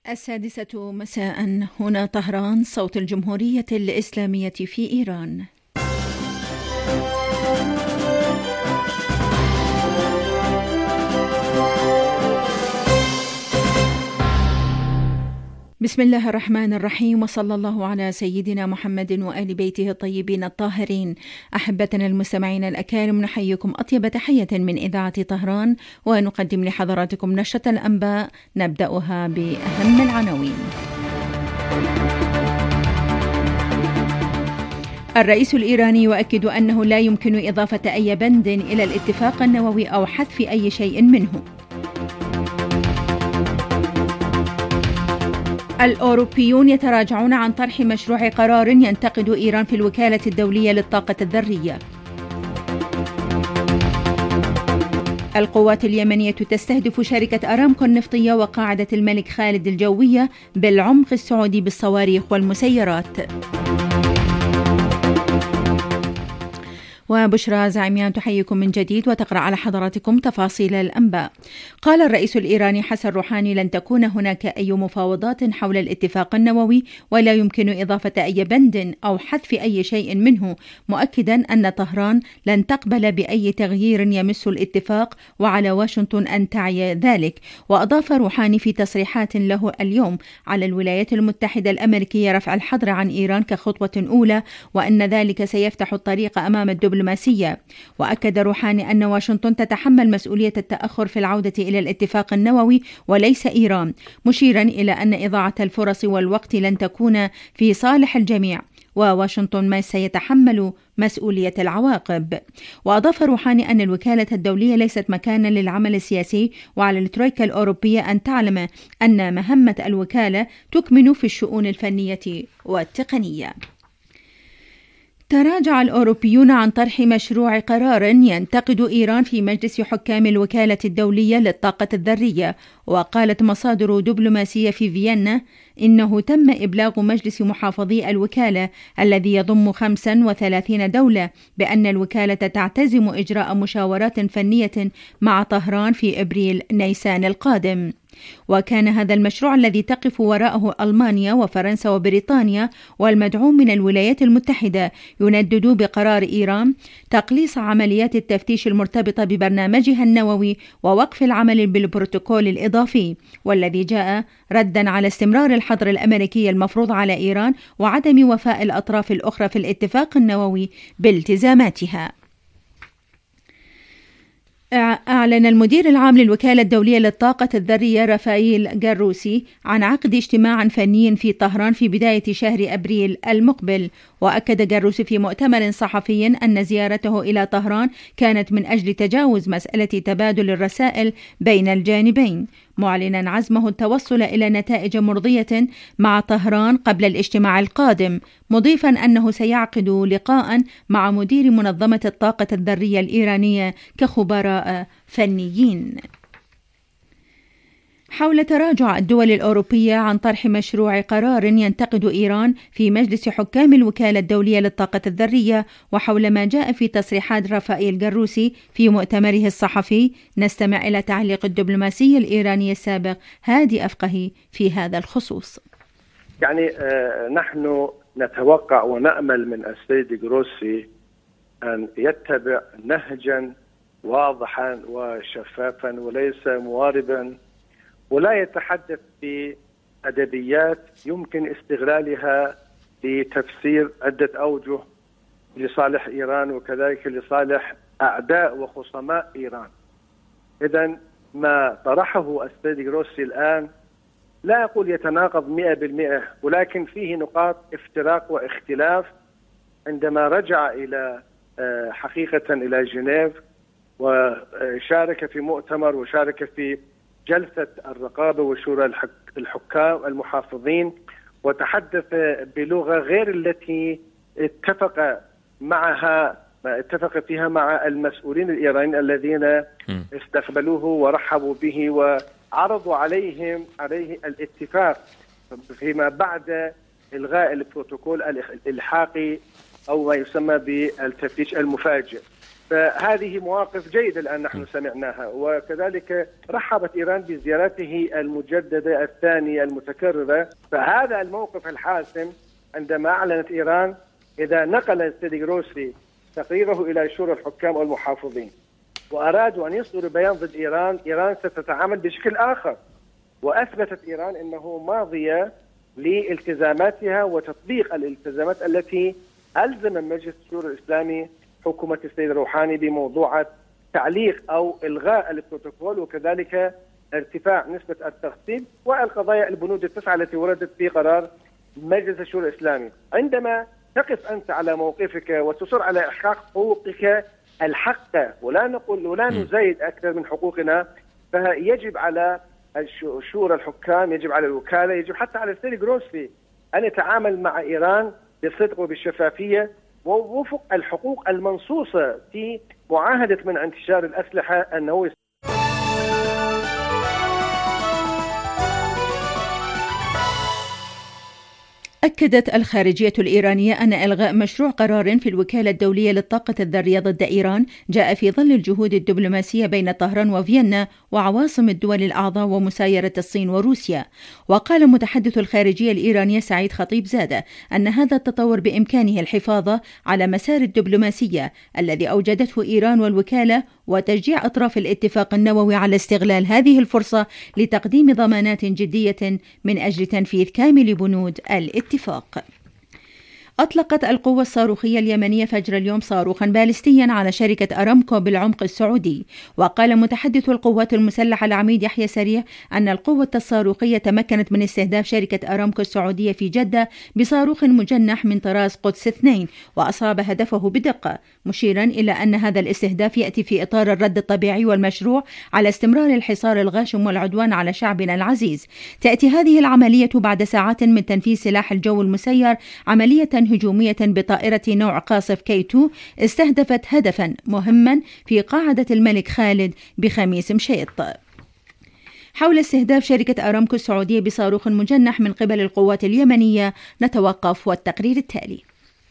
السادسة مساء، هنا طهران، صوت الجمهورية الإسلامية في إيران. بسم الله الرحمن الرحيم، وصلى الله على سيدنا محمد وآل بيته الطيبين الطاهرين. أحبتنا المستمعين الأكارم، نحييكم أطيب تحية من إذاعة طهران، ونقدم لحضراتكم نشرة الأنباء نبدأها بأهم العناوين. الرئيس الإيراني يؤكد أنه لا يمكن إضافة أي بند إلى الاتفاق النووي أو حذف أي شيء منه. الأوروبيون يتراجعون عن طرح مشروع قرار ينتقد إيران في الوكالة الدولية للطاقة الذرية. القوات اليمنية تستهدف شركة أرامكو النفطية وقاعدة الملك خالد الجوية بالعمق السعودي بالصواريخ والمسيرات. وبشرى زعيميان تحييكم من جديد وتقرأ على حضراتكم تفاصيل الأنباء. قال الرئيس الإيراني حسن روحاني: لن تكون هناك أي مفاوضات حول الاتفاق النووي، ولا يمكن إضافة أي بند أو حذف أي شيء منه، مؤكدا أن طهران لن تقبل بأي تغيير يمس الاتفاق، وعلى واشنطن أن تعي ذلك. وأضاف روحاني في تصريحات له اليوم على الولايات المتحدة الأمريكية رفع الحظر عن إيران كخطوة أولى، وأن ذلك سيفتح الطريق أمام الدبلوماسية. وأكد روحاني أن واشنطن تتحمل مسؤولية التأخر في العودة إلى الاتفاق النووي وليس إيران، مشيرا إلى أن إضاعة الفرص والوقت لن تكون في صالح الجميع، وواشنطن ما سيتحمل مسؤولية العواقب. وأضاف روحاني أن الوكالة الدولية ليست مكانا للعمل السياسي، وعلى الترويكا الأوروبية أن تعلم أن مهمة الوكالة تكمن في الشؤون الفنية والتقنية. تراجع الأوروبيون عن طرح مشروع قرار ينتقد إيران في مجلس حكام الوكالة الدولية للطاقة الذرية. وقالت مصادر دبلوماسية في فيينا إنه تم إبلاغ مجلس محافظي الوكالة الذي يضم 35 دولة بأن الوكالة تعتزم إجراء مشاورات فنية مع طهران في أبريل نيسان القادم. وكان هذا المشروع الذي تقف وراءه ألمانيا وفرنسا وبريطانيا والمدعوم من الولايات المتحدة يندد بقرار إيران تقليص عمليات التفتيش المرتبطة ببرنامجها النووي ووقف العمل بالبروتوكول الإضافي، والذي جاء ردا على استمرار الحظر الأمريكي المفروض على إيران وعدم وفاء الأطراف الأخرى في الاتفاق النووي بالتزاماتها. أعلن المدير العام للوكالة الدولية للطاقة الذرية رافائيل جاروسي عن عقد اجتماع فني في طهران في بداية شهر أبريل المقبل. وأكد جاروسي في مؤتمر صحفي أن زيارته إلى طهران كانت من أجل تجاوز مسألة تبادل الرسائل بين الجانبين، معلنا عزمه التوصل إلى نتائج مرضية مع طهران قبل الاجتماع القادم، مضيفا أنه سيعقد لقاء مع مدير منظمة الطاقة الذرية الإيرانية كخبراء فنيين. حول تراجع الدول الأوروبية عن طرح مشروع قرار ينتقد إيران في مجلس حكام الوكالة الدولية للطاقة الذرية، وحول ما جاء في تصريحات رافائيل جاروسي في مؤتمره الصحفي، نستمع إلى تعليق الدبلوماسي الإيراني السابق هادي أفقهي في هذا الخصوص. نحن نتوقع ونأمل من السيد جروسي أن يتبع نهجا واضحا وشفافا وليس مواربا، ولا يتحدث بأدبيات يمكن استغلالها لتفسير عدة أوجه لصالح إيران وكذلك لصالح أعداء وخصماء إيران. إذن ما طرحه السيد جروسي الآن لا أقول يتناقض 100%، ولكن فيه نقاط افتراق واختلاف. عندما رجع إلى حقيقة إلى جنيف وشارك في مؤتمر وشارك في جلسة الرقابة وشورى الحكام المحافظين، وتحدث بلغة غير التي اتفق فيها مع المسؤولين الإيرانيين الذين استقبلوه ورحبوا به وعرضوا عليه الاتفاق فيما بعد إلغاء البروتوكول الإلحاقي أو ما يسمى بالتفتيش المفاجئ. فهذه مواقف جيدة الآن نحن سمعناها. وكذلك رحبت إيران بزيارته المجددة الثانية المتكررة. فهذا الموقف الحاسم عندما أعلنت إيران إذا نقل سيدي جروسي تقريره إلى شورى الحكام والمحافظين وأرادوا أن يصدروا بيان ضد إيران ستتعامل بشكل آخر. وأثبتت إيران أنه ماضية لالتزاماتها وتطبيق الالتزامات التي ألزم مجلس الشورى الإسلامي حكومة السيد روحاني بموضوع تعليق أو إلغاء البروتوكول، وكذلك ارتفاع نسبة التخصيب والقضايا البنود التسعة التي وردت في قرار مجلس الشورى الإسلامي. عندما تقف أنت على موقفك وتصر على إحقاق حقوقك الحق ولا نقول ولا نزايد أكثر من حقوقنا، فيجب على شورى الحكام، يجب على الوكالة، يجب حتى على السيد جروسي أن يتعامل مع إيران بالصدق وبالشفافية ووفق الحقوق المنصوصة في معاهدة منع انتشار الأسلحة أنه أكدت الخارجية الإيرانية أن إلغاء مشروع قرار في الوكالة الدولية للطاقة الذرية ضد إيران جاء في ظل الجهود الدبلوماسية بين طهران وفيينا وعواصم الدول الأعضاء ومسايرة الصين وروسيا. وقال متحدث الخارجية الإيرانية سعيد خطيب زادة أن هذا التطور بإمكانه الحفاظ على مسار الدبلوماسية الذي أوجدته إيران والوكالة وتشجيع أطراف الاتفاق النووي على استغلال هذه الفرصة لتقديم ضمانات جدية من أجل تنفيذ كامل بنود الاتفاق. أطلقت القوة الصاروخية اليمنية فجر اليوم صاروخا باليستيا على شركة أرامكو بالعمق السعودي. وقال متحدث القوات المسلحة العميد يحيى سريع أن القوة الصاروخية تمكنت من استهداف شركة أرامكو السعودية في جدة بصاروخ مجنح من طراز قدس 2 وأصاب هدفه بدقة، مشيرا إلى أن هذا الاستهداف يأتي في إطار الرد الطبيعي والمشروع على استمرار الحصار الغاشم والعدوان على شعبنا العزيز. تأتي هذه العملية بعد ساعات من تنفيذ سلاح الجو المسير عملية هجومية بطائرة نوع قاصف K2 استهدفت هدفا مهما في قاعدة الملك خالد بخميس مشيط. حول استهداف شركة أرامكو السعودية بصاروخ مجنح من قبل القوات اليمنية نتوقف والتقرير التالي.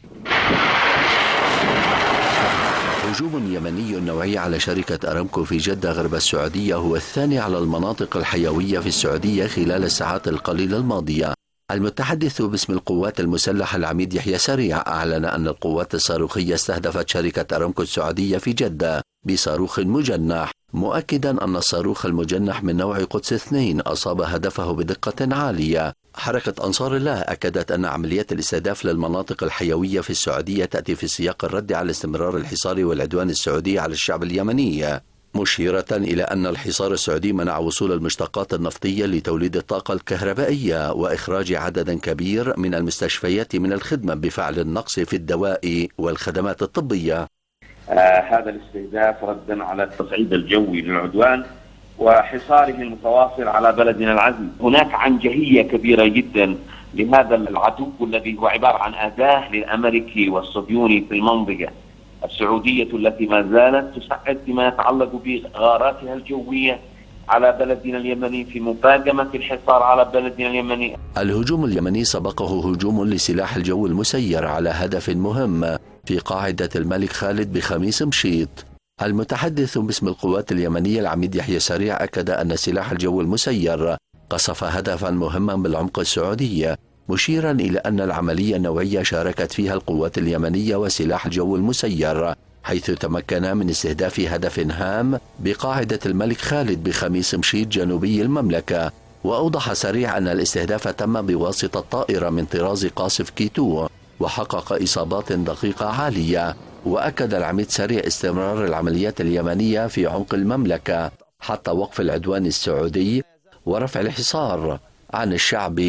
هجوم يمني نوعي على شركة أرامكو في جدة غرب السعودية هو الثاني على المناطق الحيوية في السعودية خلال الساعات القليلة الماضية. المتحدث باسم القوات المسلحة العميد يحيى سريع أعلن أن القوات الصاروخية استهدفت شركة أرامكو السعودية في جدة بصاروخ مجنح، مؤكدا أن الصاروخ المجنح من نوع قدس 2 أصاب هدفه بدقة عالية. حركة أنصار الله أكدت أن عمليات الاستهداف للمناطق الحيوية في السعودية تأتي في سياق الرد على استمرار الحصار والعدوان السعودي على الشعب اليمني، مشيرة إلى أن الحصار السعودي منع وصول المشتقات النفطية لتوليد الطاقة الكهربائية وإخراج عدد كبير من المستشفيات من الخدمة بفعل النقص في الدواء والخدمات الطبية. هذا الاستهداف ردا على التصعيد الجوي للعدوان وحصاره المتواصل على بلدنا العزيز. هناك عنجهية كبيرة جدا لهذا العدو الذي هو عبارة عن أداة للأمريكي والصهيوني في المنطقة السعودية التي ما زالت تسعد فيما يتعلق بغاراتها الجوية على بلدنا اليمني في مفاجمة الحصار على بلدنا اليمني. الهجوم اليمني سبقه هجوم لسلاح الجو المسير على هدف مهم في قاعدة الملك خالد بخميس مشيط. المتحدث باسم القوات اليمنية العميد يحيى سريع أكد أن سلاح الجو المسير قصف هدفا مهما بالعمق السعودي، مشيرا إلى أن العملية النوعية شاركت فيها القوات اليمنية وسلاح الجو المسير، حيث تمكن من استهداف هدف هام بقاعدة الملك خالد بخميس مشيط جنوبي المملكة. وأوضح سريع أن الاستهداف تم بواسطة طائرة من طراز قاصف K2 وحقق إصابات دقيقة عالية. وأكد العميد سريع استمرار العمليات اليمنية في عمق المملكة حتى وقف العدوان السعودي ورفع الحصار عن الشعب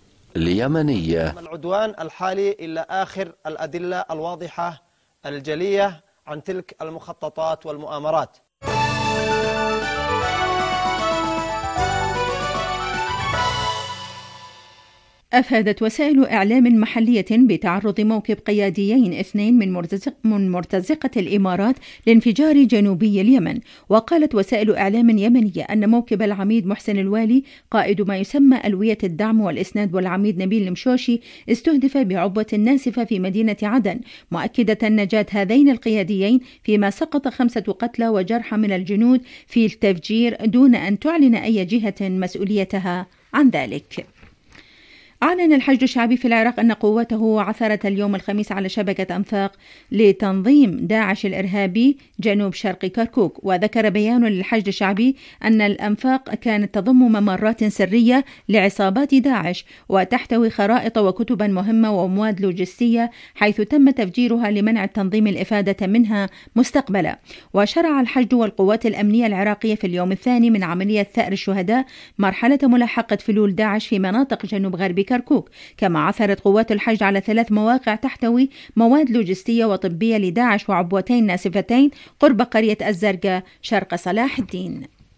اليمني. العدوان الحالي إلى آخر الأدلة الواضحة الجلية عن تلك المخططات والمؤامرات. أفادت وسائل إعلام محلية بتعرض موكب قياديين اثنين من مرتزقة الإمارات لانفجار جنوبي اليمن. وقالت وسائل إعلام يمنية أن موكب العميد محسن الوالي قائد ما يسمى ألوية الدعم والإسناد والعميد نبيل المشوشي استهدف بعبوة ناسفة في مدينة عدن، مؤكدة نجاة هذين القياديين، فيما سقط 5 قتلى وجرحى من الجنود في التفجير دون أن تعلن أي جهة مسؤوليتها عن ذلك. أعلن الحشد الشعبي في العراق أن قوته عثرت اليوم الخميس على شبكة أنفاق لتنظيم داعش الإرهابي جنوب شرق كركوك. وذكر بيان للحشد الشعبي أن الأنفاق كانت تضم ممرات سرية لعصابات داعش وتحتوي خرائط وكتبا مهمة ومواد لوجستية، حيث تم تفجيرها لمنع التنظيم الإفادة منها مستقبلا. وشرع الحشد والقوات الأمنية العراقية في اليوم الثاني من عملية ثأر الشهداء مرحلة ملاحقة فلول داعش في مناطق جنوب غرب كركوك. كما عثرت قوات الحشد على 3 مواقع تحتوي مواد لوجستية وطبية لداعش وعبوتين ناسفتين قرب قرية الزرقاء شرق صلاح الدين.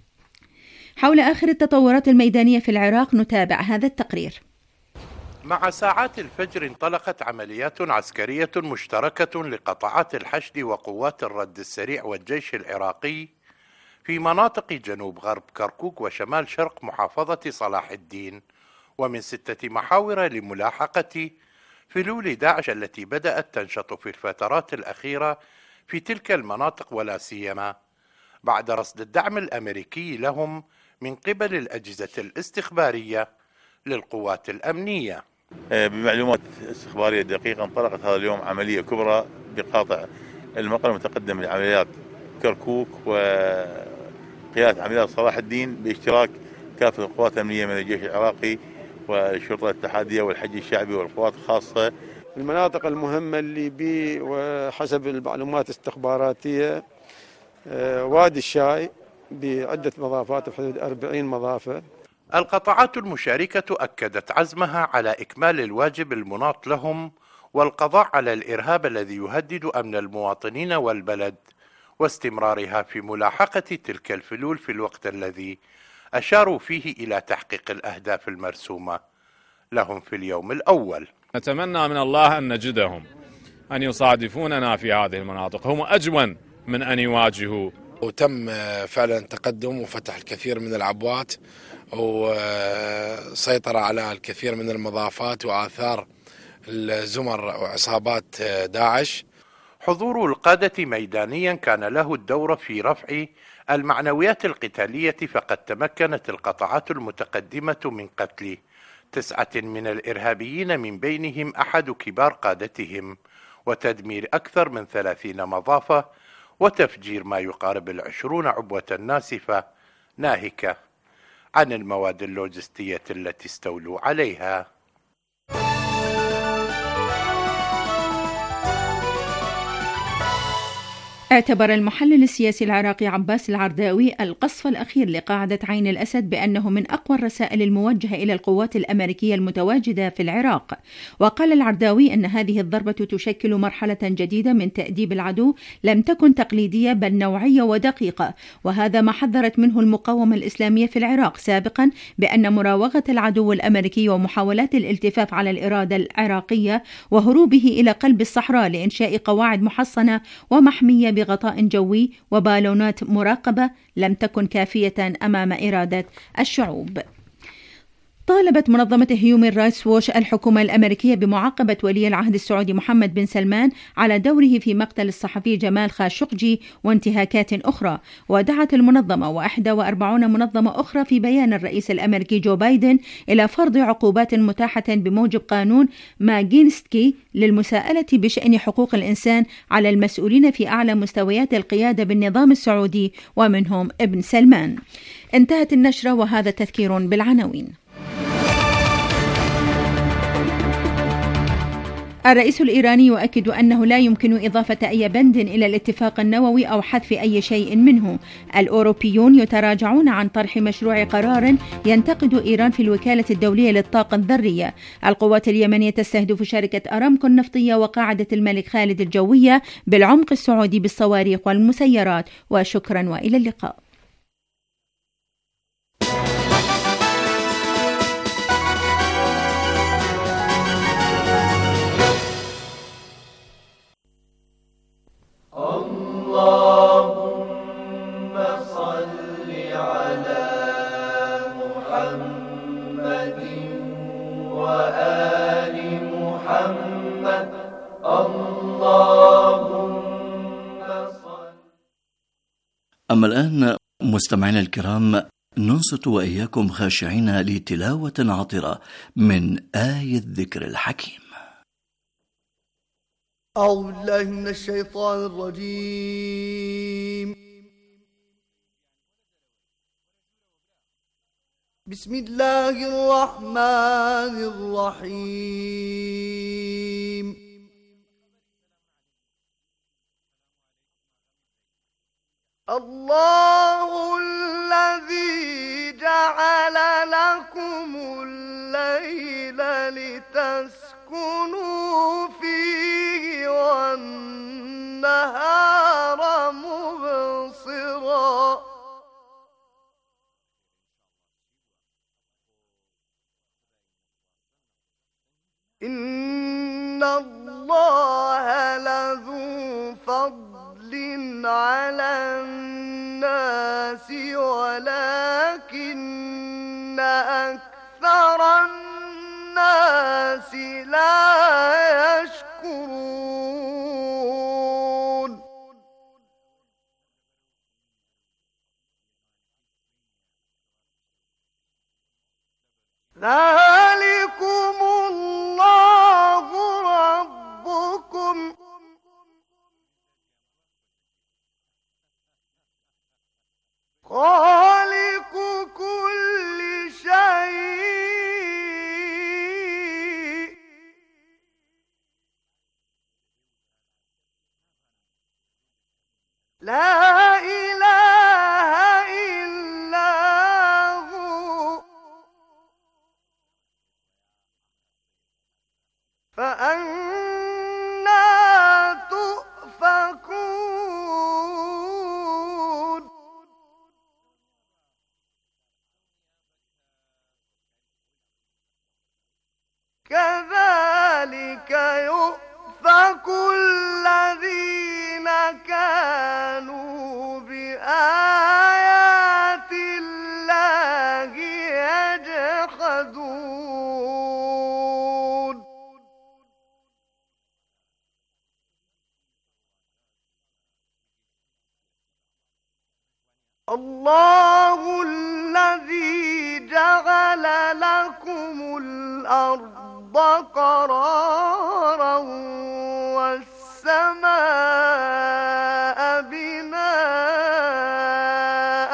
حول آخر التطورات الميدانية في العراق نتابع هذا التقرير. مع ساعات الفجر انطلقت عمليات عسكرية مشتركة لقطاعات الحشد وقوات الرد السريع والجيش العراقي في مناطق جنوب غرب كركوك وشمال شرق محافظة صلاح الدين، ومن 6 محاور لملاحقة فلول داعش التي بدأت تنشط في الفترات الأخيرة في تلك المناطق، ولا سيما بعد رصد الدعم الأمريكي لهم من قبل الأجهزة الاستخبارية للقوات الأمنية. بمعلومات استخبارية دقيقة انطلقت هذا اليوم عملية كبرى بقاطع المقر المتقدم لعمليات كركوك وقيادة عمليات صلاح الدين باشتراك كافة القوات الأمنية من الجيش العراقي والشرطة الاتحادية والحج الشعبي والقوات الخاصة. المناطق المهمة اللي بي وحسب المعلومات الاستخباراتية وادي الشاي بعدة مضافات بحدود 40 مضافة. القطاعات المشاركة أكدت عزمها على إكمال الواجب المناط لهم والقضاء على الإرهاب الذي يهدد أمن المواطنين والبلد، واستمرارها في ملاحقة تلك الفلول في الوقت الذي أشاروا فيه إلى تحقيق الأهداف المرسومة لهم في اليوم الأول. نتمنى من الله أن نجدهم أن يصادفوننا في هذه المناطق، هم أجون من أن يواجهوا. وتم فعلا تقدم وفتح الكثير من العبوات وسيطرة على الكثير من المضافات وآثار الزمر وعصابات داعش. حضور القادة ميدانيا كان له الدور في رفع المعنويات القتالية، فقد تمكنت القطاعات المتقدمة من قتل 9 من الإرهابيين من بينهم أحد كبار قادتهم، وتدمير أكثر من 30 مضافة، وتفجير ما يقارب 20 عبوة ناسفة ناهكة عن المواد اللوجستية التي استولوا عليها. اعتبر المحلل السياسي العراقي عباس العرداوي القصف الأخير لقاعدة عين الأسد بأنه من أقوى الرسائل الموجهة إلى القوات الأمريكية المتواجدة في العراق. وقال العرداوي أن هذه الضربة تشكل مرحلة جديدة من تأديب العدو لم تكن تقليدية بل نوعية ودقيقة، وهذا ما حذرت منه المقاومة الإسلامية في العراق سابقا بأن مراوغة العدو الأمريكي ومحاولات الالتفاف على الإرادة العراقية وهروبه إلى قلب الصحراء لإنشاء قواعد محصنة ومحمية بغطاء جوي وبالونات مراقبة لم تكن كافية أمام إرادة الشعوب. طالبت منظمة هيومن رايتس ووش الحكومة الأمريكية بمعاقبة ولي العهد السعودي محمد بن سلمان على دوره في مقتل الصحفي جمال خاشقجي وانتهاكات أخرى. ودعت المنظمة و41 منظمة أخرى في بيان الرئيس الأمريكي جو بايدن إلى فرض عقوبات متاحة بموجب قانون ماجنسكي للمساءلة بشأن حقوق الإنسان على المسؤولين في أعلى مستويات القيادة بالنظام السعودي ومنهم ابن سلمان. انتهت النشرة وهذا تذكير بالعناوين. الرئيس الإيراني يؤكد أنه لا يمكن إضافة أي بند إلى الاتفاق النووي أو حذف أي شيء منه. الأوروبيون يتراجعون عن طرح مشروع قرار ينتقد إيران في الوكالة الدولية للطاقة الذرية. القوات اليمنية تستهدف شركة أرامكو النفطية وقاعدة الملك خالد الجوية بالعمق السعودي بالصواريخ والمسيرات. وشكرا وإلى اللقاء. أما الآن مستمعينا الكرام، ننصت وإياكم خاشعين لتلاوة عطرة من آية الذكر الحكيم. أعوذ بالله من الشيطان الرجيم. بسم الله الرحمن الرحيم. الله الذي جعل لكم الليل لتسكنوا فيه والنهار مبصرا إن الله لذو فضل على الناس ولكن أكثر الناس لا يشكرون. ذلكم الله ربكم خالق كل شيء لا إله إلا هو فأنى تؤفكون. كذلك يؤفك الذين كانوا بآيات الله يجحدون. الله الذي جعل لكم الأرض قرارا والسماء بناء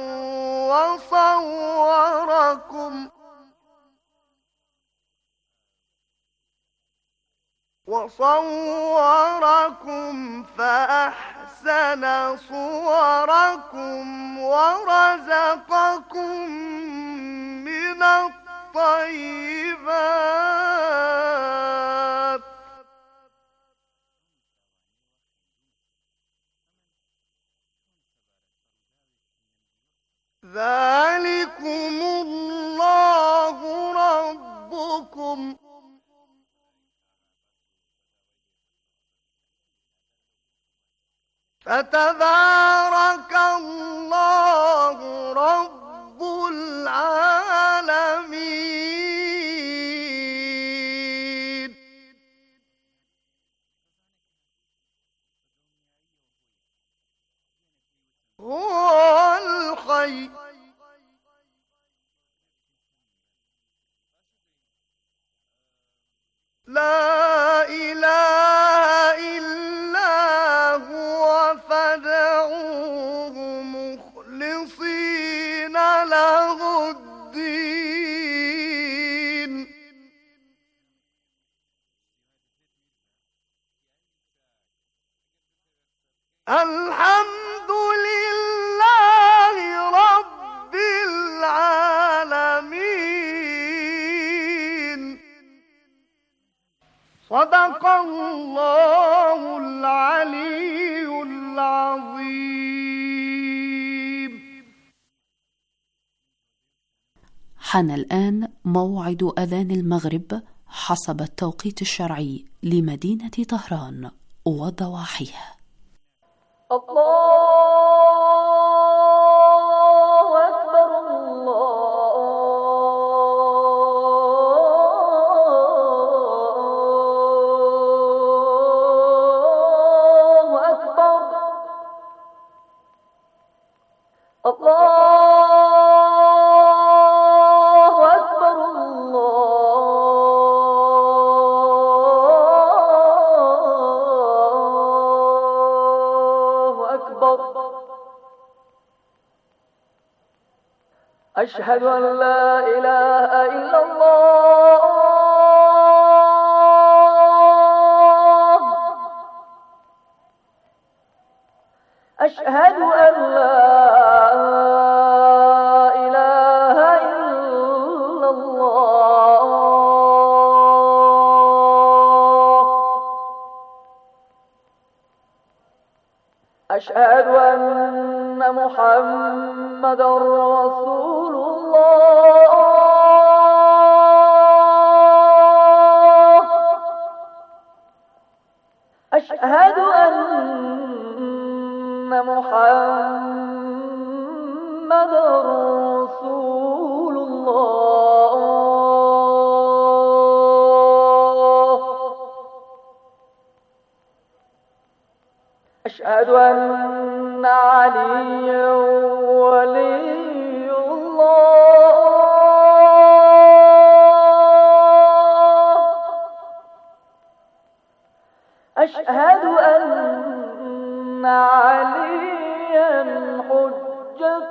وصوركم فأحسن صوركم ورزقكم من الطيبات ذلكم الله ربكم فتبارك الله رب العالمين. هو الحي لا إله إلا هو فادعوه مخلصين له الدين. الحمد لله رب العالمين. صدق الله العلي العظيم. حان الآن موعد أذان المغرب حسب التوقيت الشرعي لمدينة طهران وضواحيها. الله أكبر الله أكبر الله أكبر الله أكبر أشهد أن لا إله إلا الله أشهد أن لا إله إلا الله أشهد أن محمدًا رسول الله أشهد أن محمدًا رسول الله أشهد أن عليا ولي الله أشهد أن عليا حجة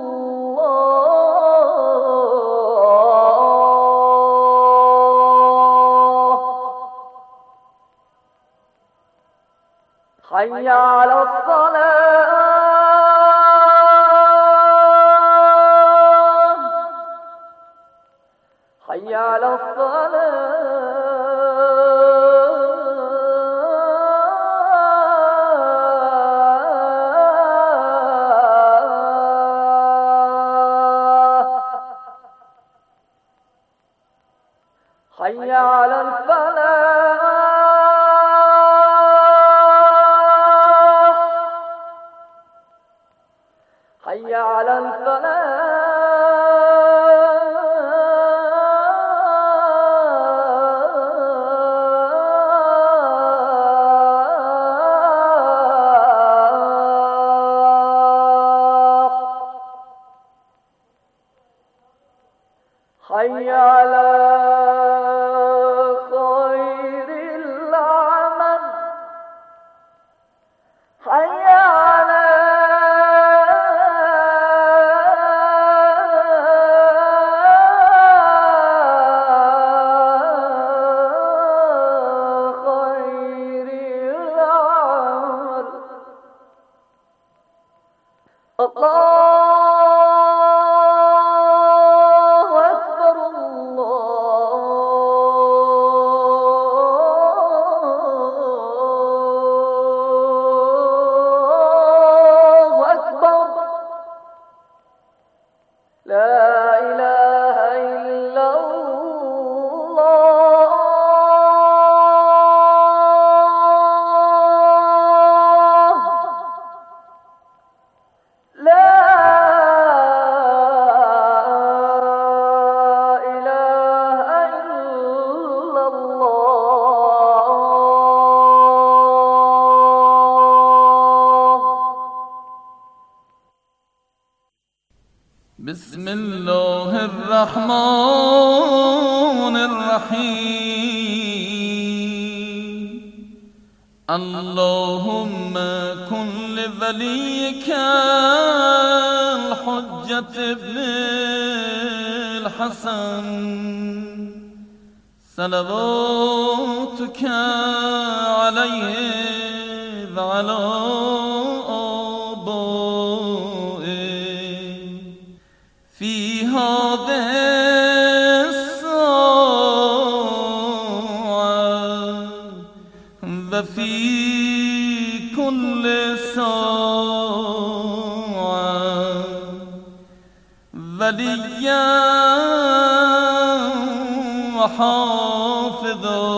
الله حي على الصلاة حي على الصلاة حي على الفلاح حي على الفلاح حي على خير العمل حي على خير العمل الله بسم الله الرحمن الرحيم اللهم كن لوليك الحجة ابن الحسن صلواتك عليه وعلى في هذه الساعة وفي كل ساعة وليا وحافظا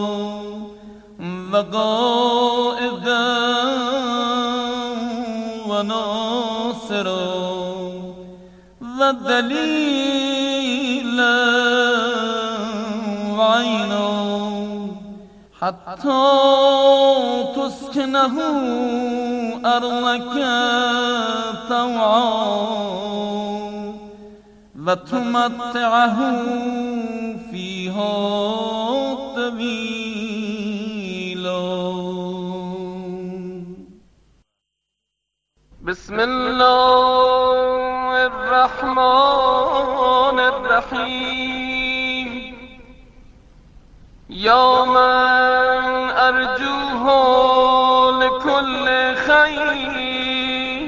وقائدا وناصرا ودليلا وعينا حتى تسكنه أرضك طوعا وتمتعه فيها طويلا. بسم الله الرحمن الرحيم. يا من أرجوه لكل خير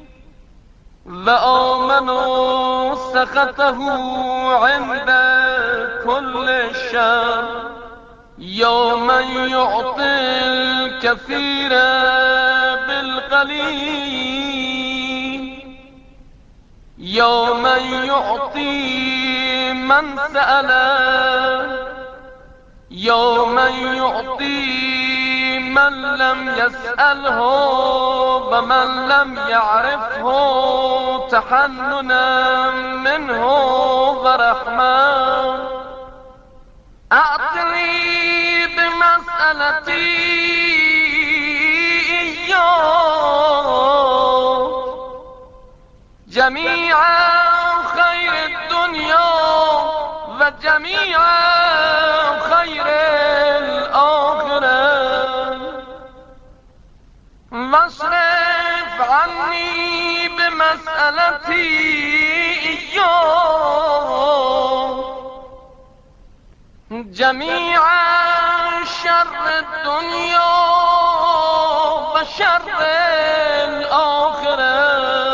وآمنوا سخطه عند كل شر. يا من يعطي الكثير بالقليل. يا من يعطي من سأله. يا من يعطي من لم يسأله ومن لم يعرفه تحننا منه ورحمة. أعطني بمسألتي إياه جميع خير الدنيا وجميع خير الآخرة. واصرف عني بمسألتي إياه جميع شر الدنيا وشر الآخرة.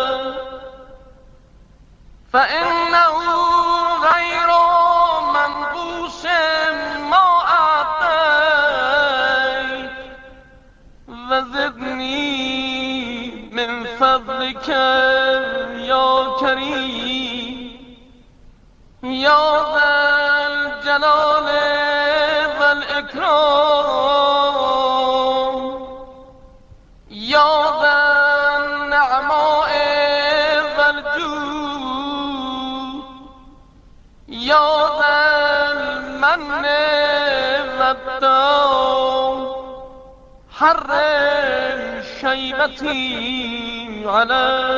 فإنه غير منقوص ما أعطيت. وزدني من فضلك يا كريم يا ذا الجلال والإكرام يا ذا النعماء والجود يا ذا المن والدوم. حرم شيبتي على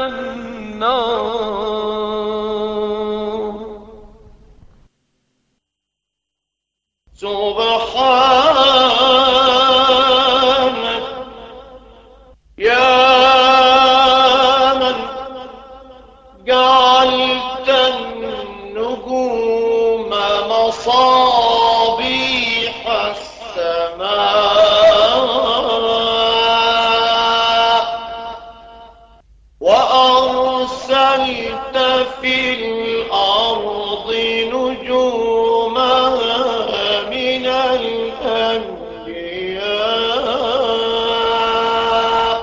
النار. سبحانك يا من جعلت النجوم مصابيح السماء وأرسلت في الأرض نجوما من الأنبياء.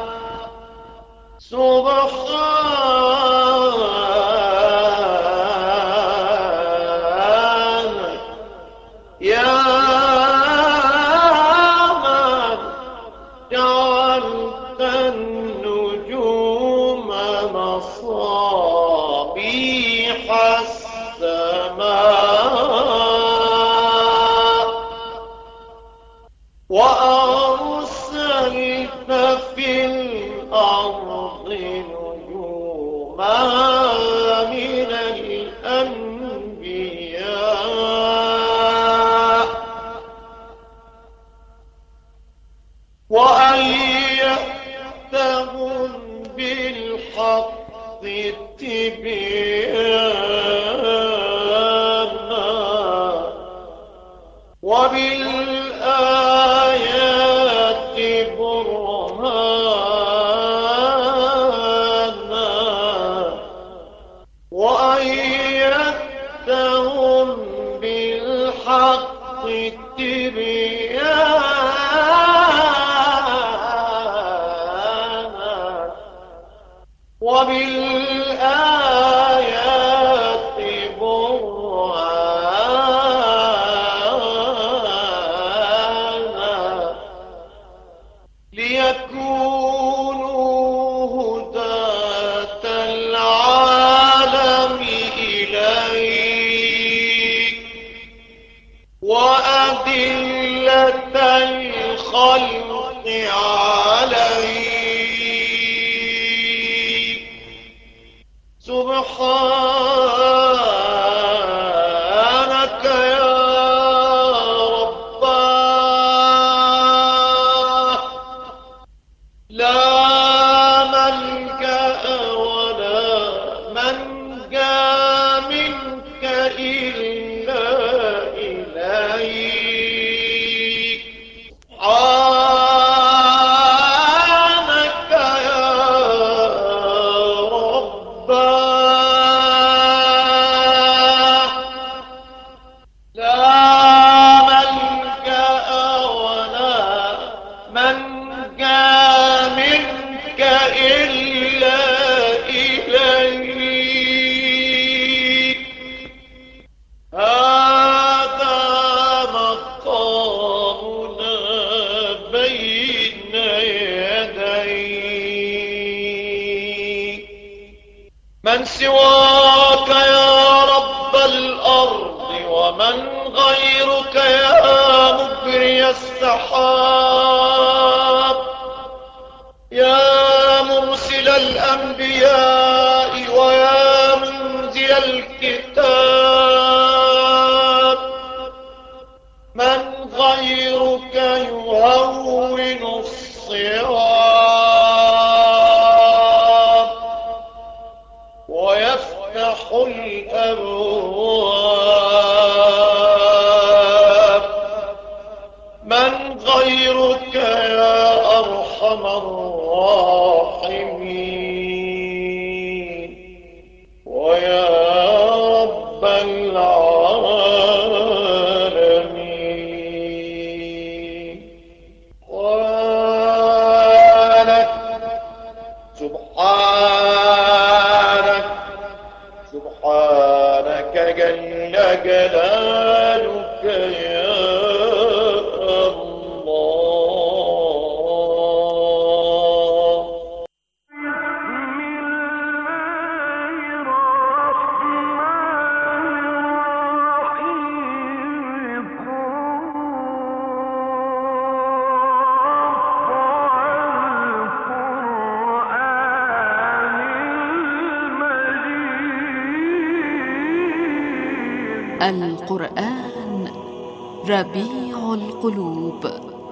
سبحانك يا من جعلت النجوم مصابيح السماء وأرسلت في الأرض نجوما من الأنبياء وأيدتهم بالحق تبيانا وبالآيات برهانا وأيدتهم بالحق تبيانا وبالآيات برهانا ليكونوا هداة العالم إليك وأدلة الخلق عليك سبحانك يا رباه لا ملجأ ولا منجا منك إلا إليك سبحانك يا رباه لا ملجأ ولا منجا منك إلا إليك هذا مقامنا بين يديك من سواك يا رب الأرض ومن غيرك يا مجري السحاب يا مرسل الأنبياء ويا منزل الكتاب من غيرك يهون الصعاب ويفتح الأبواب من غيرك يا أرحم الراحمين ويا رب العالمين سبحانك سبحانك سبحانك جل جلالك يا القرآن ربيع القلوب.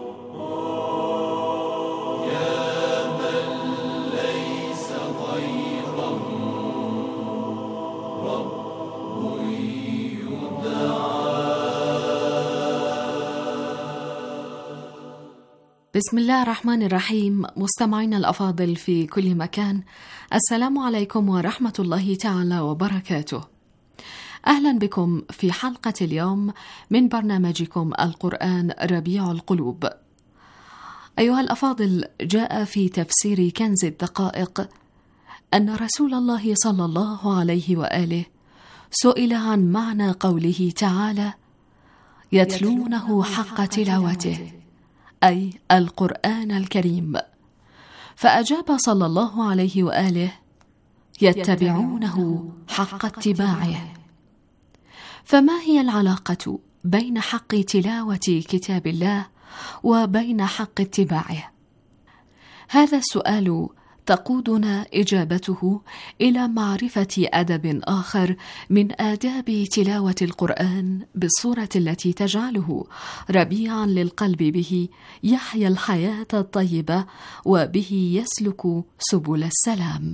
بسم الله الرحمن الرحيم. مستمعينا الأفاضل في كل مكان، السلام عليكم ورحمة الله تعالى وبركاته. أهلا بكم في حلقة اليوم من برنامجكم القرآن ربيع القلوب. أيها الأفاضل، جاء في تفسير كنز الدقائق أن رسول الله صلى الله عليه وآله سئل عن معنى قوله تعالى: يتلونه حق تلاوته، أي القرآن الكريم، فأجاب صلى الله عليه وآله: يتبعونه حق اتباعه. فما هي العلاقة بين حق تلاوة كتاب الله وبين حق اتباعه؟ هذا السؤال تقودنا إجابته إلى معرفة أدب آخر من آداب تلاوة القرآن بالصورة التي تجعله ربيعا للقلب، به يحيا الحياة الطيبة وبه يسلك سبل السلام.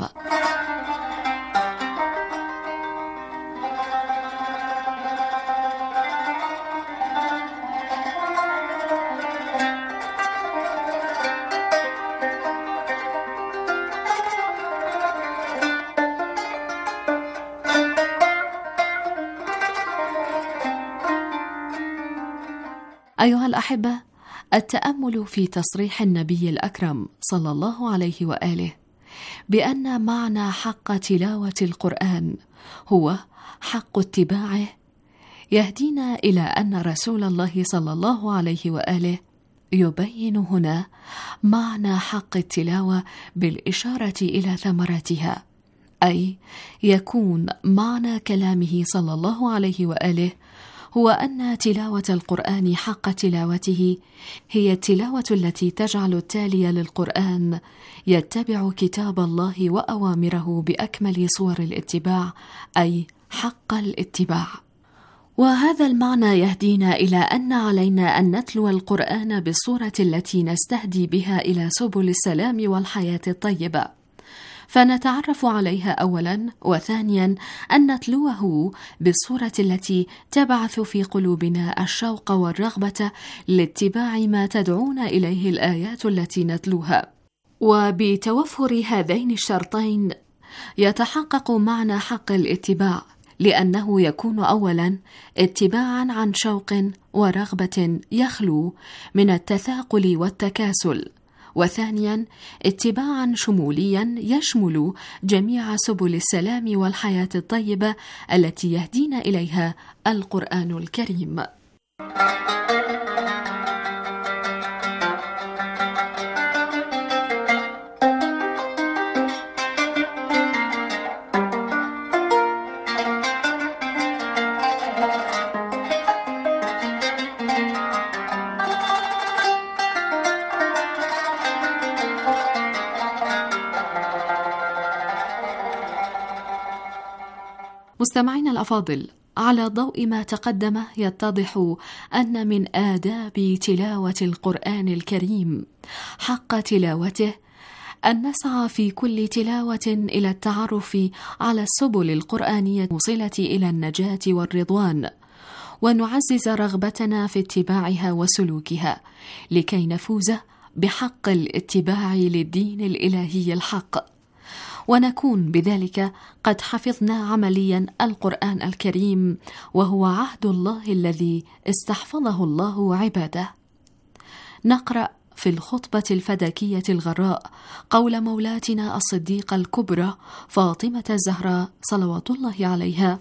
أيها الأحبة، التأمل في تصريح النبي الأكرم صلى الله عليه وآله بأن معنى حق تلاوة القرآن هو حق اتباعه يهدينا إلى أن رسول الله صلى الله عليه وآله يبين هنا معنى حق التلاوة بالإشارة إلى ثمرتها، أي يكون معنى كلامه صلى الله عليه وآله هو أن تلاوة القرآن حق تلاوته هي التلاوة التي تجعل التالي للقرآن يتبع كتاب الله وأوامره بأكمل صور الاتباع، أي حق الاتباع. وهذا المعنى يهدينا إلى أن علينا أن نتلو القرآن بالصورة التي نستهدي بها إلى سبل السلام والحياة الطيبة، فنتعرف عليها أولا، وثانيا أن نتلوه بالصورة التي تبعث في قلوبنا الشوق والرغبة لاتباع ما تدعونا إليه الآيات التي نتلوها. وبتوفر هذين الشرطين يتحقق معنى حق الاتباع، لأنه يكون أولا اتباعا عن شوق ورغبة يخلو من التثاقل والتكاسل، وثانيا اتباعا شموليا يشمل جميع سبل السلام والحياة الطيبة التي يهدينا إليها القرآن الكريم. مستمعينا الأفاضل، على ضوء ما تقدم يتضح أن من آداب تلاوة القرآن الكريم حق تلاوته أن نسعى في كل تلاوة إلى التعرف على السبل القرآنية الموصلة إلى النجاة والرضوان، ونعزز رغبتنا في اتباعها وسلوكها لكي نفوز بحق الاتباع للدين الإلهي الحق، ونكون بذلك قد حفظنا عمليا القرآن الكريم، وهو عهد الله الذي استحفظه الله عباده. نقرأ في الخطبة الفدكية الغراء قول مولاتنا الصديقة الكبرى فاطمة الزهراء صلوات الله عليها: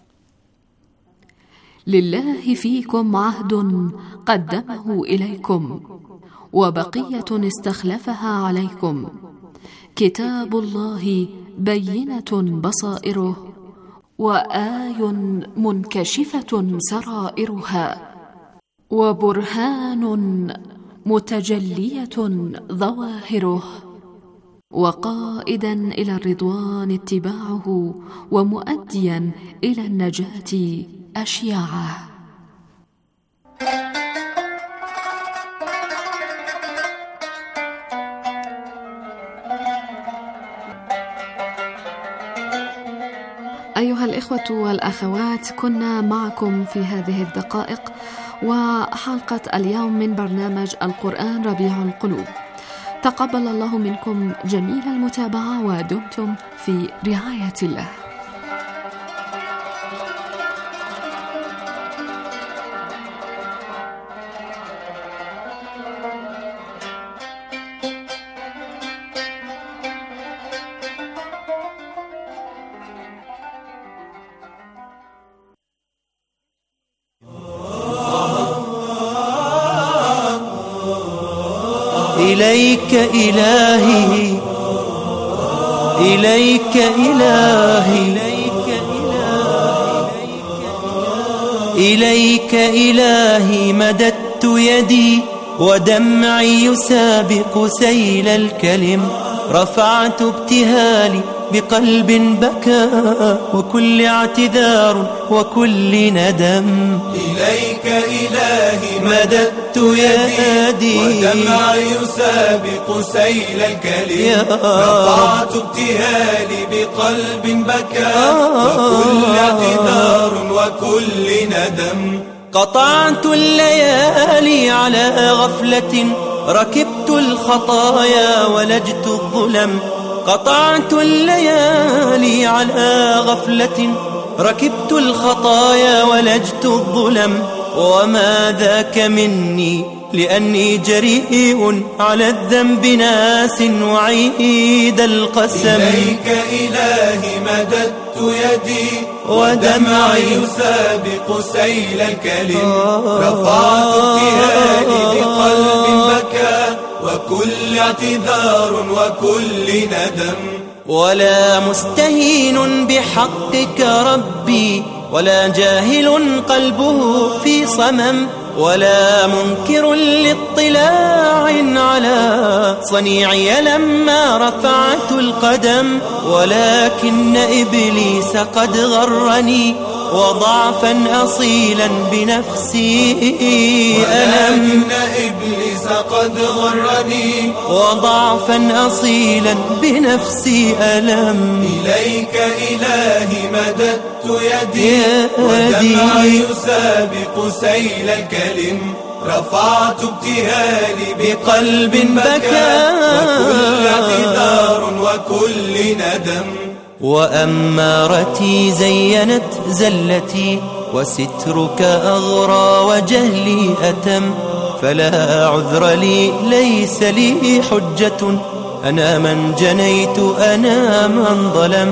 لله فيكم عهد قدمه إليكم، وبقية استخلفها عليكم، كتاب الله بينة بصائره، وآي منكشفة سرائرها، وبرهان متجلية ظواهره، وقائدا إلى الرضوان اتباعه، ومؤديا إلى النجاة أشياعه. أيها الإخوة والأخوات، كنا معكم في هذه الدقائق وحلقة اليوم من برنامج القرآن ربيع القلوب. تقبل الله منكم جميل المتابعة، ودمتم في رعاية الله. إليك إلهي، إليك إلهي، إليك إلهي مددت يدي ودمعي يسابق سيل الكلم، رفعت ابتهالي بقلب بكى وكل اعتذار وكل ندم. إليك إلهي مددت يدي ودمعي يسابق سيل الكلم، رفعت ابتهالي بقلب بكى وكل اعتذار وكل ندم. قطعت الليالي على غفلة، ركبت الخطايا ولجت الظلم، قطعت الليالي على غفلة، ركبت الخطايا ولجت الظلم، وما ذاك مني لأني جريء على الذنب ناس وعيد القسم. إليك إلهي مددت يدي ودمعي يسابق سيل الكلم، رفعت ابتهالي بقلب بكى وكل اعتذار وكل ندم. ولا مستهين بحقك ربي ولا جاهل قلبه في صمم ولا منكر لاطلاع على صنيعي لما رفعت القدم، ولكن إبليس قد غرني وضعفا أصيلا بنفسي ألم، ولكن إبليس قد غرني وضعفا أصيلا بنفسي ألم. إليك إلهي مددت يدي ودمعي يسابق سيل الكلم، رفعت ابتهالي بقلب بكى وكل اعتذار وكل ندم. وأمارتي زينت زلتي وسترك أغرى وجهلي أتم، فلا عذر لي ليس لي حجة، أنا من جنيت أنا من ظلم،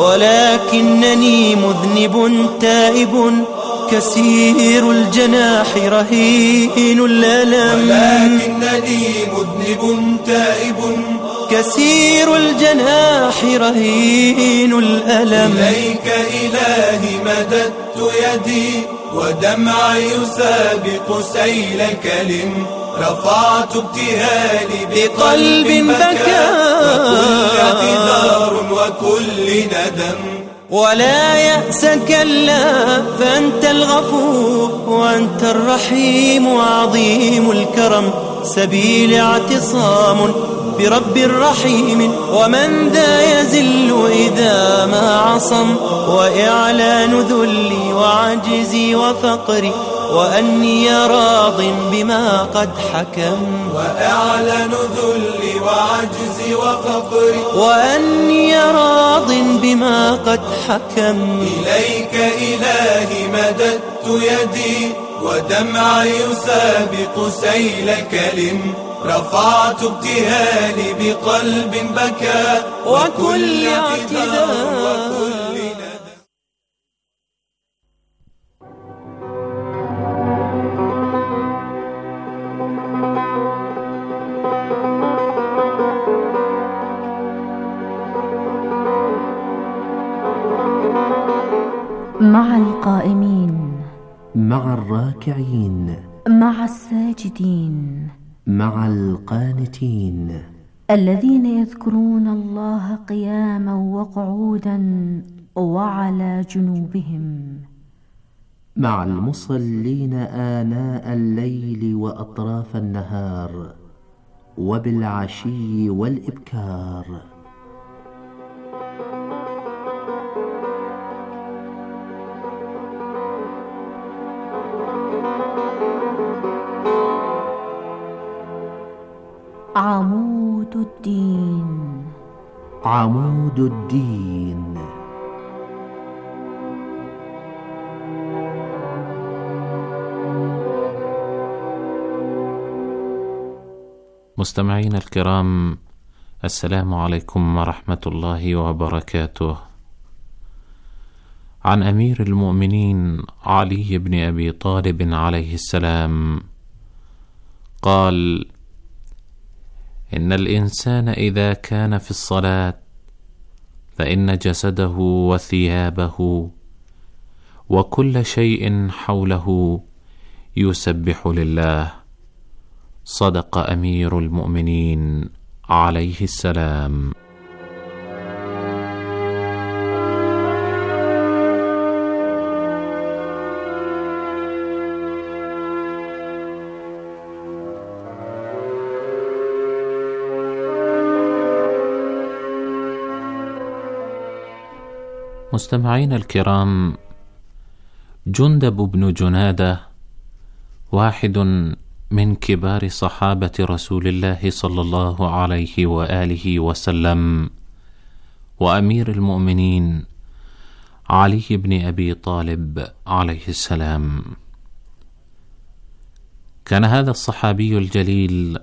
ولكنني مذنب تائب كسير الجناح رهين الألم، ولكنني مذنب تائب كسير الجناح رهين الألم. إليك إلهي مددت يدي ودمعي يسابق سيل الكلم، رفعت ابتهالي بقلب بكى وكل اعتذار وكل ندم. ولا يأس كلا فأنت الغفور وأنت الرحيم وعظيم الكرم، سبيل اعتصام برب رحيم، ومن ذا يزل إذا ما عصم، وإعلان ذلي وعجزي وفقري وأني راض بما قد حكم، وإعلان ذلي وعجزي وفقري وأني راض بما قد حكم. إليك إلهي مددت يدي ودمعي يسابق سيل الكلم، رفعت ابتهالي بقلب بكى وكل اعتذار وكل ندم. مع القائمين، مع الراكعين، مع الساجدين، مع القانتين، الذين يذكرون الله قياما وقعودا وعلى جنوبهم، مع المصلين آناء الليل وأطراف النهار وبالعشي والإبكار. عمود الدين، عمود الدين. مستمعين الكرام، السلام عليكم ورحمة الله وبركاته. عن أمير المؤمنين علي بن أبي طالب عليه السلام قال: إن الإنسان إذا كان في الصلاة فإن جسده وثيابه وكل شيء حوله يسبح لله. صدق أمير المؤمنين عليه السلام. مستمعين الكرام، جندب بن جنادة واحد من كبار صحابة رسول الله صلى الله عليه وآله وسلم، وأمير المؤمنين علي بن أبي طالب عليه السلام. كان هذا الصحابي الجليل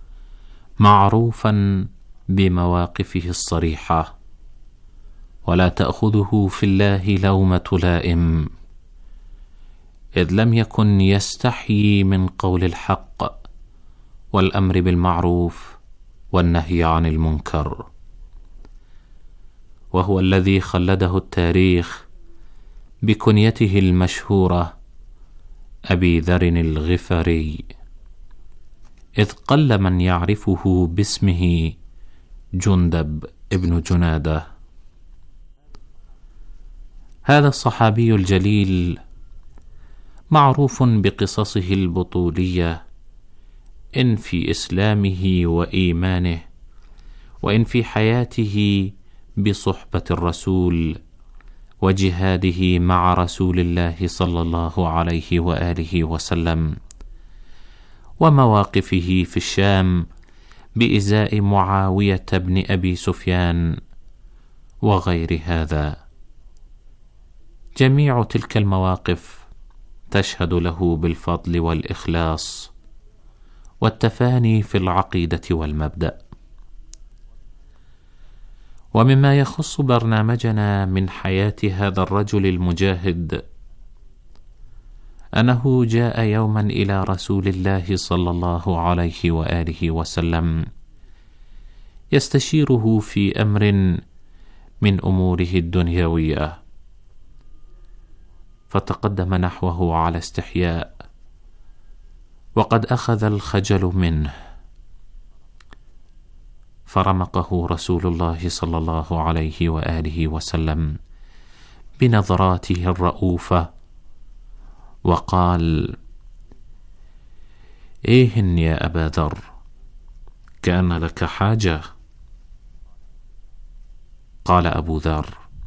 معروفا بمواقفه الصريحة، ولا تأخذه في الله لومة لائم، إذ لم يكن يستحيي من قول الحق والأمر بالمعروف والنهي عن المنكر، وهو الذي خلده التاريخ بكنيته المشهورة أبي ذر الغفاري، إذ قل من يعرفه باسمه جندب ابن جنادة. هذا الصحابي الجليل معروف بقصصه البطولية، إن في إسلامه وإيمانه، وإن في حياته بصحبة الرسول وجهاده مع رسول الله صلى الله عليه وآله وسلم، ومواقفه في الشام بإزاء معاوية بن أبي سفيان وغير هذا. جميع تلك المواقف تشهد له بالفضل والإخلاص والتفاني في العقيدة والمبدأ. ومما يخص برنامجنا من حياة هذا الرجل المجاهد أنه جاء يوما إلى رسول الله صلى الله عليه وآله وسلم يستشيره في أمر من أموره الدنيوية، فتقدم نحوه على استحياء وقد أخذ الخجل منه، فرمقه رسول الله صلى الله عليه وآله وسلم بنظراته الرؤوفة وقال: إيه يا أبا ذر، كان لك حاجة؟ قال أبو ذر: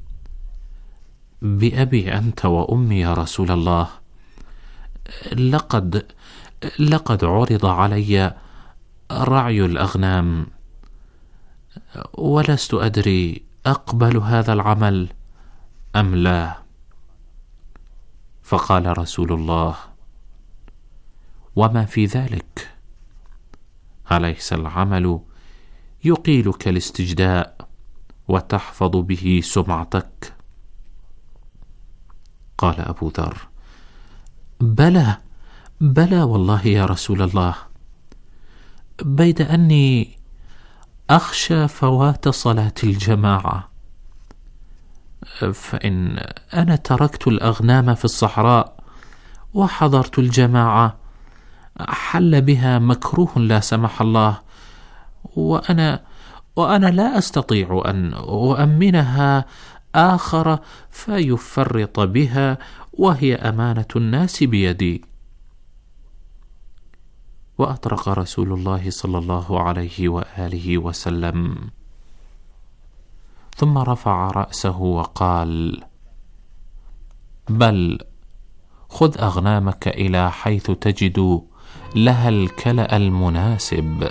بأبي أنت وأمي يا رسول الله، لقد عرض علي رعي الأغنام، ولست أدري أقبل هذا العمل أم لا. فقال رسول الله: وما في ذلك؟ أليس العمل يقيلك الاستجداء وتحفظ به سمعتك؟ قال أبو ذر: بلى والله يا رسول الله، بيد أني أخشى فوات صلاة الجماعة، فإن أنا تركت الأغنام في الصحراء وحضرت الجماعة حل بها مكروه لا سمح الله، وأنا لا أستطيع أن أؤمنها آخر فيفرط بها، وهي أمانة الناس بيدي. وأطرق رسول الله صلى الله عليه وآله وسلم، ثم رفع رأسه وقال: بل خذ أغنامك إلى حيث تجد لها الكلأ المناسب.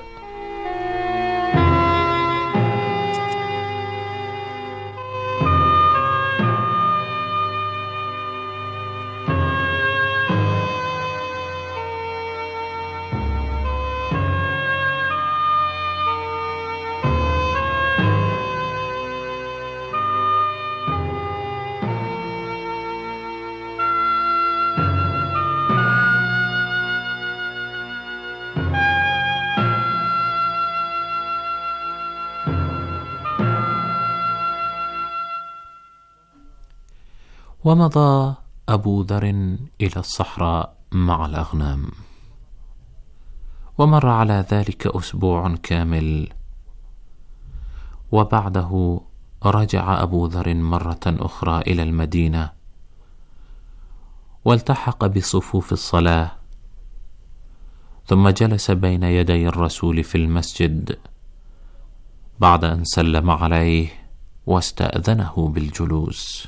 ومضى أبو ذر إلى الصحراء مع الأغنام، ومر على ذلك أسبوع كامل، وبعده رجع أبو ذر مرة أخرى إلى المدينة، والتحق بصفوف الصلاة، ثم جلس بين يدي الرسول في المسجد بعد أن سلم عليه واستأذنه بالجلوس.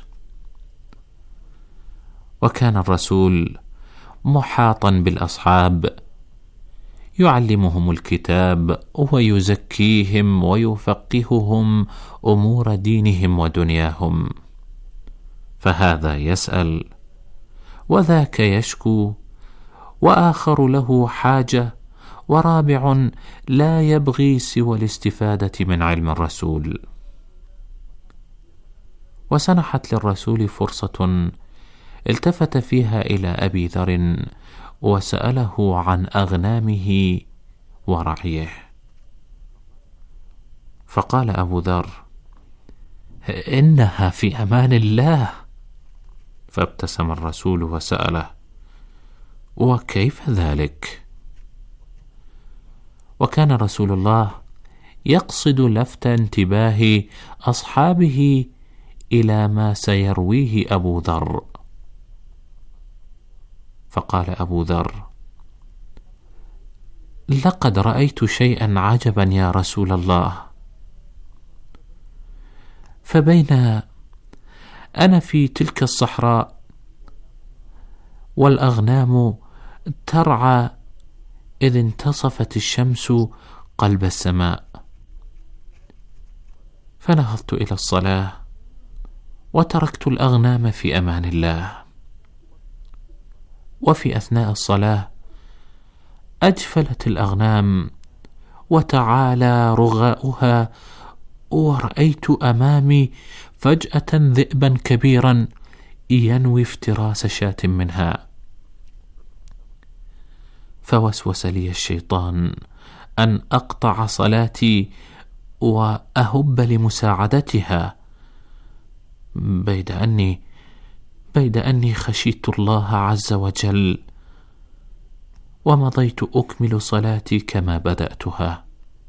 وكان الرسول محاطا بالأصحاب يعلمهم الكتاب ويزكيهم ويفقههم أمور دينهم ودنياهم، فهذا يسأل وذاك يشكو، وآخر له حاجة، ورابع لا يبغي سوى الاستفادة من علم الرسول. وسنحت للرسول فرصة التفت فيها إلى أبي ذر وسأله عن أغنامه ورعيه، فقال أبو ذر: إنها في أمان الله. فابتسم الرسول وسأله: وكيف ذلك؟ وكان رسول الله يقصد لفت انتباه أصحابه إلى ما سيرويه أبو ذر. فقال أبو ذر: لقد رأيت شيئا عجبا يا رسول الله. فبين أنا في تلك الصحراء والأغنام ترعى إذ انتصفت الشمس قلب السماء، فنهضت إلى الصلاة وتركت الأغنام في أمان الله، وفي أثناء الصلاة أجفلت الأغنام وتعالى رغاؤها، ورأيت أمامي فجأة ذئبا كبيرا ينوي افتراس شاة منها. فوسوس لي الشيطان أن أقطع صلاتي وأهب لمساعدتها، بيد أني خشيت الله عز وجل، ومضيت أكمل صلاتي كما بدأتها.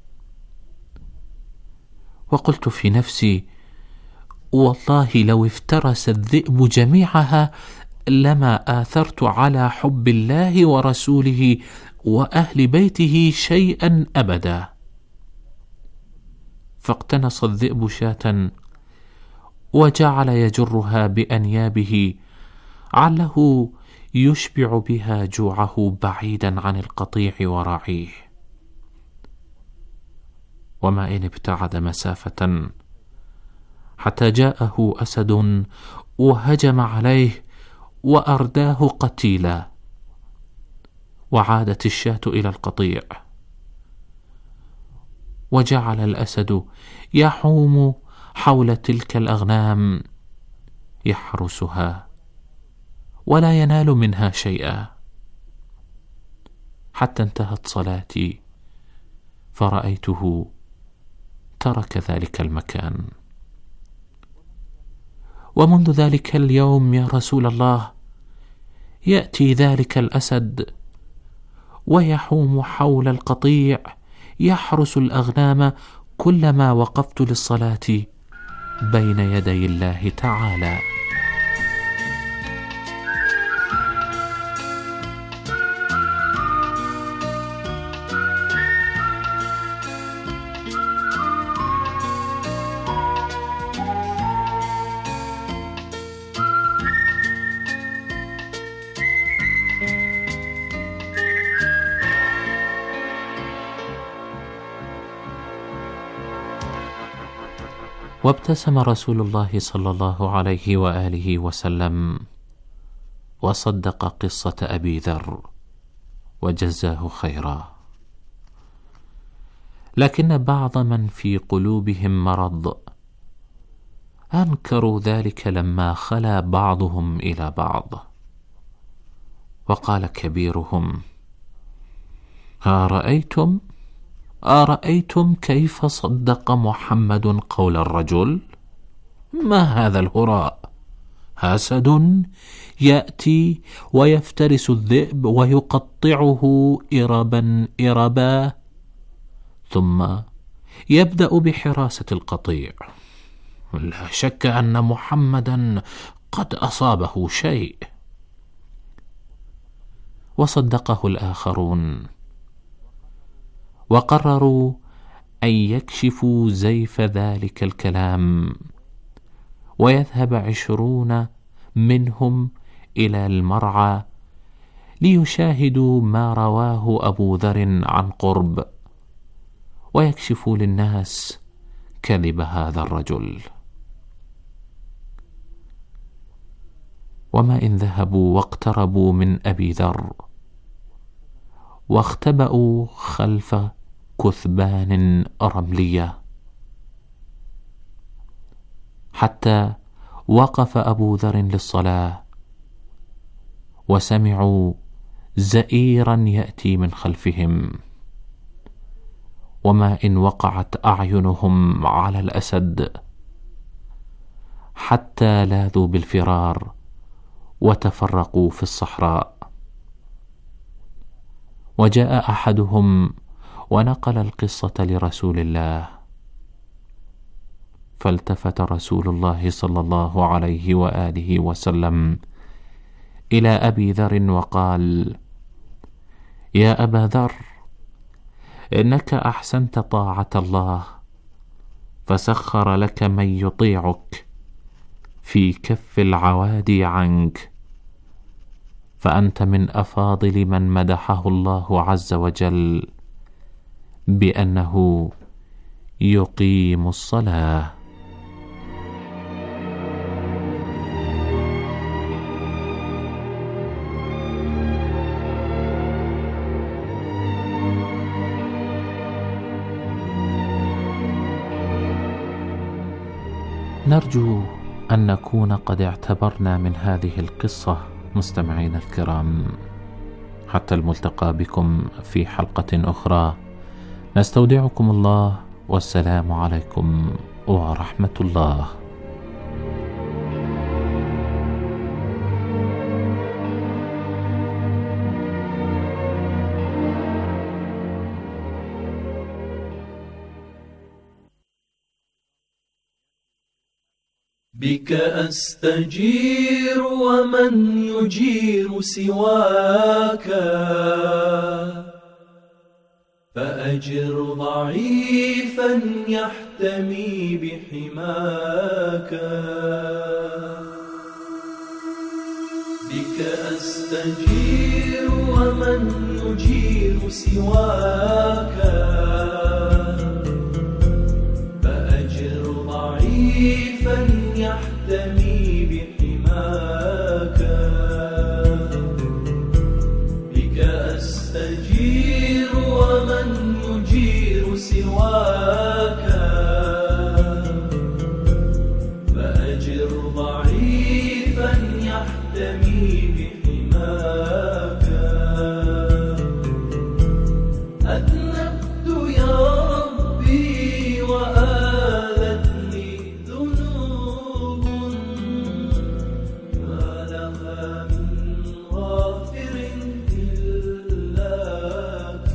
وقلت في نفسي: والله لو افترس الذئب جميعها لما آثرت على حب الله ورسوله وأهل بيته شيئا أبدا. فاقتنص الذئب شاة وجعل يجرها بأنيابه عله يشبع بها جوعه بعيدا عن القطيع وراعيه. وما إن ابتعد مسافة حتى جاءه أسد وهجم عليه وأرداه قتيلا، وعادت الشاة إلى القطيع، وجعل الأسد يحوم حول تلك الأغنام يحرسها ولا ينال منها شيئا، حتى انتهت صلاتي فرأيته ترك ذلك المكان. ومنذ ذلك اليوم يا رسول الله يأتي ذلك الأسد ويحوم حول القطيع يحرس الأغنام كلما وقفت للصلاة بين يدي الله تعالى. وابتسم رسول الله صلى الله عليه وآله وسلم وصدق قصة أبي ذر وجزاه خيرا، لكن بعض من في قلوبهم مرض أنكروا ذلك لما خلا بعضهم إلى بعض، وقال كبيرهم: أرأيتم كيف صدق محمد قول الرجل؟ ما هذا الهراء؟ أسد يأتي ويفترس الذئب ويقطعه إربا إربا، ثم يبدأ بحراسة القطيع. لا شك أن محمدا قد أصابه شيء. وصدقه الآخرون، وقرروا أن يكشفوا زيف ذلك الكلام، ويذهب 20 منهم إلى المرعى ليشاهدوا ما رواه أبو ذر عن قرب، ويكشفوا للناس كذب هذا الرجل. وما إن ذهبوا واقتربوا من أبي ذر واختبأوا خلف كثبان رملية، حتى وقف أبو ذر للصلاة وسمعوا زئيرا يأتي من خلفهم. وما إن وقعت أعينهم على الأسد حتى لاذوا بالفرار وتفرقوا في الصحراء. وجاء أحدهم ونقل القصة لرسول الله، فالتفت رسول الله صلى الله عليه وآله وسلم إلى أبي ذر وقال: يا أبا ذر، إنك أحسنت طاعة الله فسخر لك من يطيعك في كف العوادي عنك، فأنت من أفاضل من مدحه الله عز وجل بأنه يقيم الصلاة. نرجو أن نكون قد اعتبرنا من هذه القصة مستمعينا الكرام. حتى الملتقى بكم في حلقة أخرى، نستودعكم الله، والسلام عليكم ورحمة الله. بك أستجير ومن يجير سواك، فأجر ضعيفا يحتمي بحماك. بك أستجير ومن يجير سواك، فأجر ضعيفا يحتمي بحماك. بك أستجير ومن يجير سواك، فأجر ضعيفا يحتمي بحماك. أذنبت يا ربي وآلتني ذنوب، ما لها من غافر إلاك،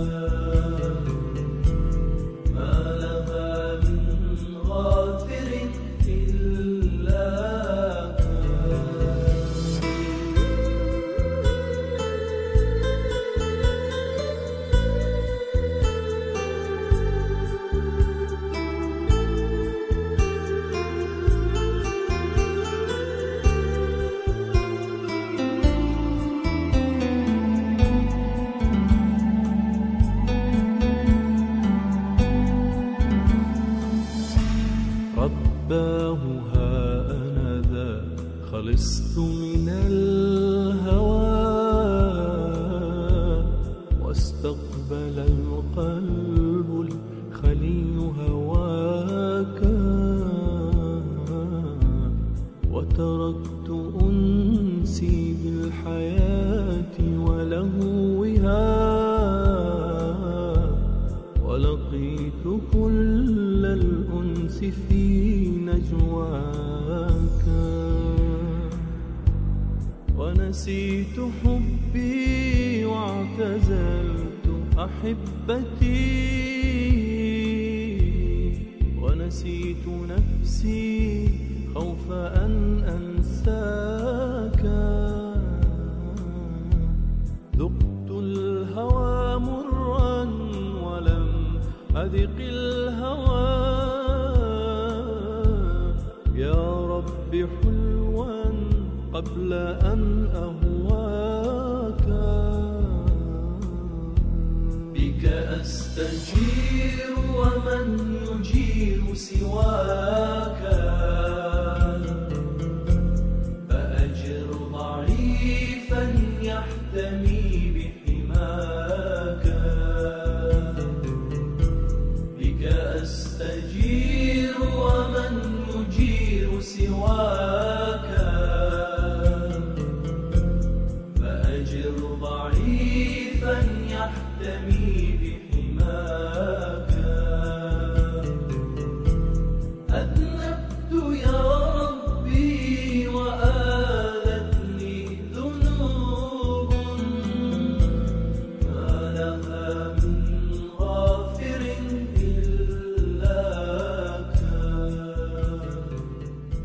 ما لها من غافر إلاك. رباه ها أنا ذا خلصت من الهوى، واستقبل القلب الخلي هواك، وتركت أنسي بالحياة ولهوها، ولقيت كل الأنس في نجواك، ونسيت حبي واعتزلت أحبتي، ونسيت نفسي خوف أن أنساك. ذقت الهوى مرا ولم أذق الهوى، يا رب حلوا قبل أن أهواك. بك أستجير ومن يجير سواك،